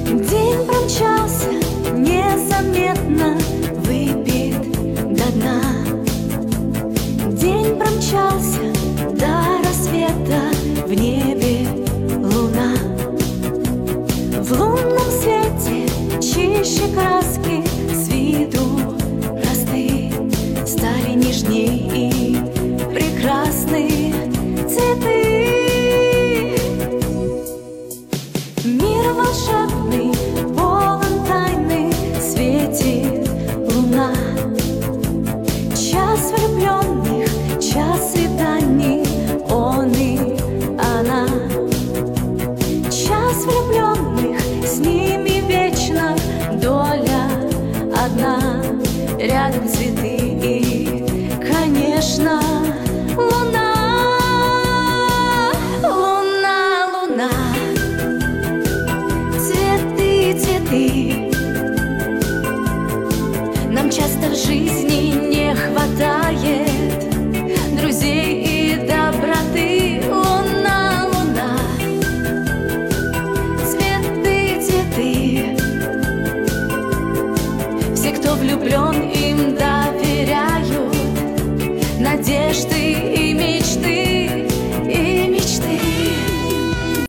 День промчался незаметно, выпит до дна. День промчался до рассвета, в небе луна. В лунном свете чище краски, с виду просты, стали нежней и прекрасны цветы. Мир волшебный, полон тайны, светит луна. Час влюбленных, час свиданий, он и она. Час влюбленных, с ними вечно доля одна. Рядом цветы и, конечно, луна. Луна, луна, цветы, цветы. Нам часто в жизни